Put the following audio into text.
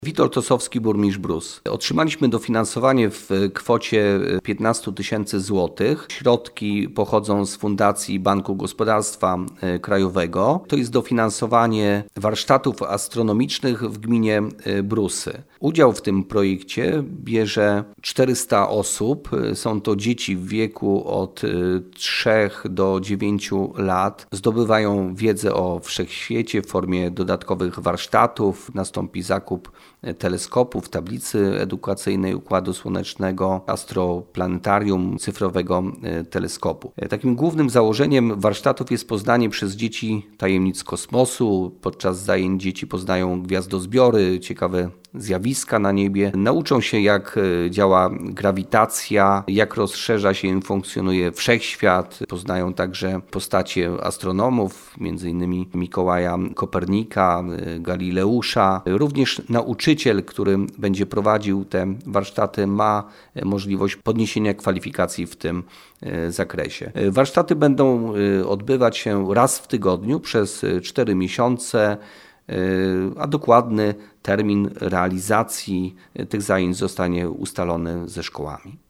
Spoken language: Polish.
Witold Osowski, burmistrz Brus. Otrzymaliśmy dofinansowanie w kwocie 15 000 złotych. Środki pochodzą z Fundacji Banku Gospodarstwa Krajowego. To jest dofinansowanie warsztatów astronomicznych w gminie Brusy. Udział w tym projekcie bierze 400 osób. Są to dzieci w wieku od 3 do 9 lat. Zdobywają wiedzę o wszechświecie w formie dodatkowych warsztatów. Nastąpi zakup teleskopów, tablicy edukacyjnej Układu Słonecznego, astroplanetarium, cyfrowego teleskopu. Takim głównym założeniem warsztatów jest poznanie przez dzieci tajemnic kosmosu. Podczas zajęć dzieci poznają gwiazdozbiory, ciekawe zjawiska na niebie. Nauczą się, jak działa grawitacja, jak rozszerza się i funkcjonuje wszechświat. Poznają także postacie astronomów, m.in. Mikołaja Kopernika, Galileusza. Również nauczyciel, który będzie prowadził te warsztaty, ma możliwość podniesienia kwalifikacji w tym zakresie. Warsztaty będą odbywać się raz w tygodniu przez 4 miesiące, a dokładny termin realizacji tych zajęć zostanie ustalony ze szkołami.